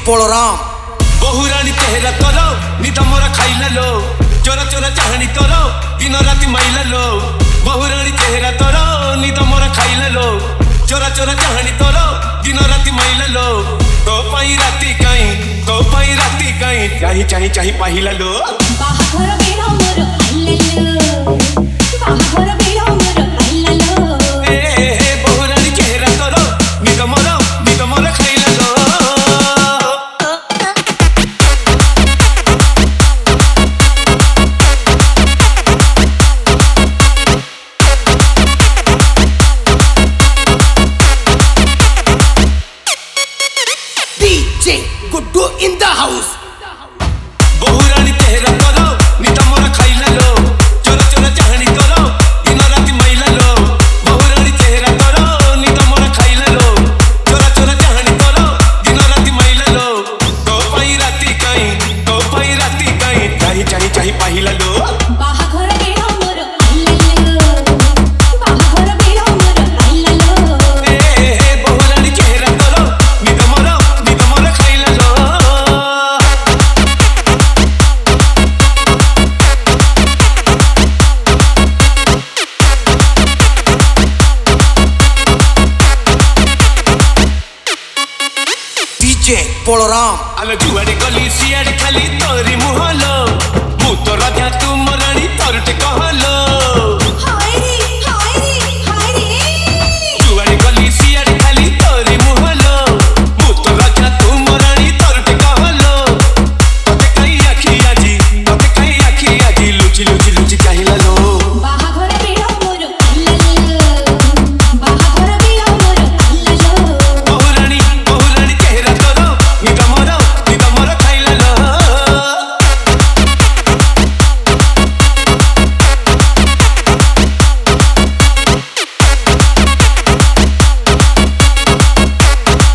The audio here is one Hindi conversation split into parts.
बलराम बहुरानी तेहरा तोरो निद मोरा खाइला लो चोरा चोरा चाहनी तोरो दिन राति माइला लो बहुरानी तेहरा तोरो निद मोरा खाइला लो चोरा चोरा चाहनी तोरो दिन राति माइला लो तो पाई राति काई चाही चाही चाही पाहिला लो बाहाघर बेला मोर आइला लो बाहाघर बेला मोर आइला लो ए बहुरानी तेहरा तोरो निद मोरा खाइला लो DJ Guddu in the house बहुरानी तेहरा तोरो निद मोरा खाइला लो चोरा चोरा चाहनी तोरो दिन राति माइला लो बहुरानी तेहरा तोरो निद मोरा खाइला लो चोरा चोरा चाहनी तोरो दिन राति माइला लो तो पाई राति काई चाही चाही चाही पाहिला लो बाहाघर बेला मोर आइला लो बाहाघर बेला मोर आइला लो ए बहुरानी तेहरा तोरो निद मोरा खाइला लो DJ बलराम आलो जुआड़े गली सियाड़े खाली तोरी मुहलो मु तो राजा तू मरानी तोरटे कहलो हाय रे जुआड़े गली सियाड़े खाली तोरी मुहलो मु तो राजा तू मरानी तोरटे कहलो तोते कई आखी आजी लुची चाहिला लो बाहाघर बेला मोर आइला लो बाहाघर बेला मोर आइला लो बहुरानी चेहरा तोरो निद मोरा खाइला लो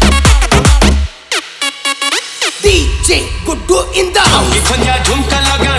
DJ Guddu in the house खंजा झुमका लगा